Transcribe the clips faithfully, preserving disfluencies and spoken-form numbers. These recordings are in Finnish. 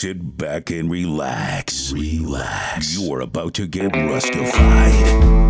Sit back and relax. Relax. You are about to get Rustified.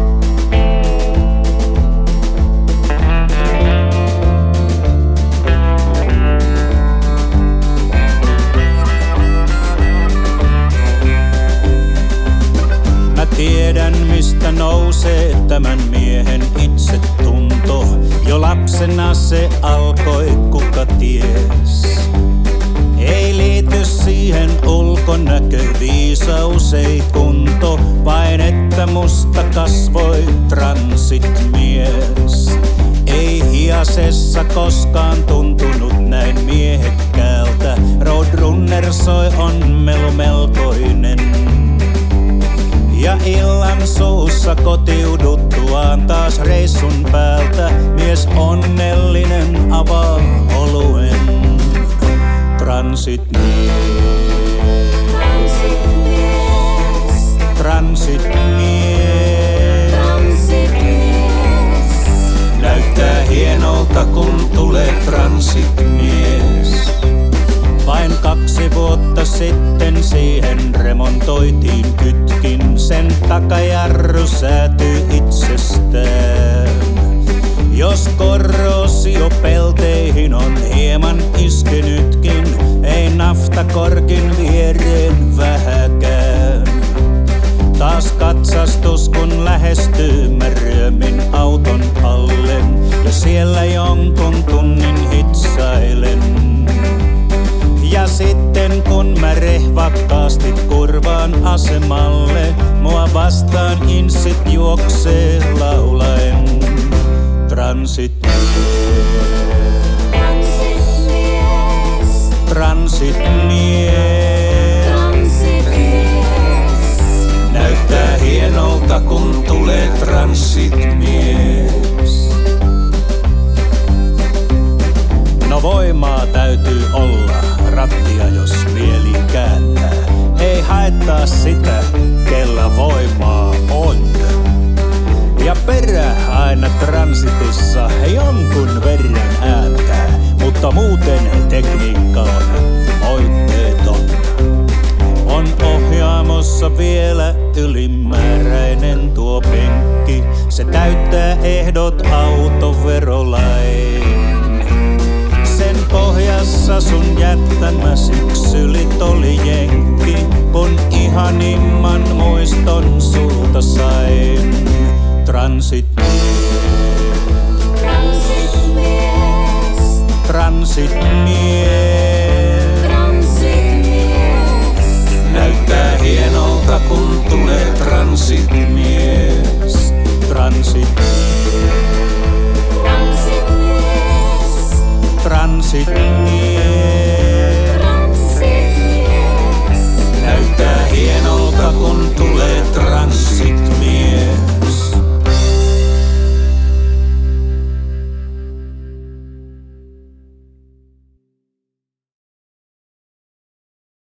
Tiedän, mistä nousee tämän miehen itsetunto. Jo lapsena se alkoi, kuka ties. Ei liity siihen ulkonäkö, viisaus ei kunto, vain että musta kasvoi transitmies. Ei hiasessa koskaan tuntunut näin miehekkäältä. Roadrunner soi on melu melkoinen. Ja illan suussa kotiuduttuaan taas reissun päältä mies onnellinen avaa oluen. Transitmies. Transitmies. Transitmies. Näyttää hienolta kun tulee transitmies. Vain kaksi vuotta sitten siihen remontoitiin kytkin. Sen takajarru säätyy itsestään. Jos korroosio pelteihin on hieman iskenytkin, ei naftakorkin viereen vähäkään. Taas katsastus kun lähestyy mä ryömin auton alle ja siellä jonkun tunnin hitsailen. Ja sitten kun mä rehvakkaasti kurvaan asemalle, mua vastaan insit juoksee laulaen. Transitmies. Transitmies. Transitmies. Näyttää hienolta kun tulee transitmies. No voimaa täytyy olla, rattia jos mieli kääntää. Ei haettaa sitä, kellä voimaa on. Ja perä aina transitissa jonkun verran ääntää, mutta muuten tekniikka on moitteeton. On ohjaamossa vielä ylimääräinen tuo penkki. Se täyttää ehdot autoverolain. Sen pohjassa sun jättämä syksylit oli jenkki, kun ihanimman muiston sulta sain. Transitmies. Transitmies. Transitmies.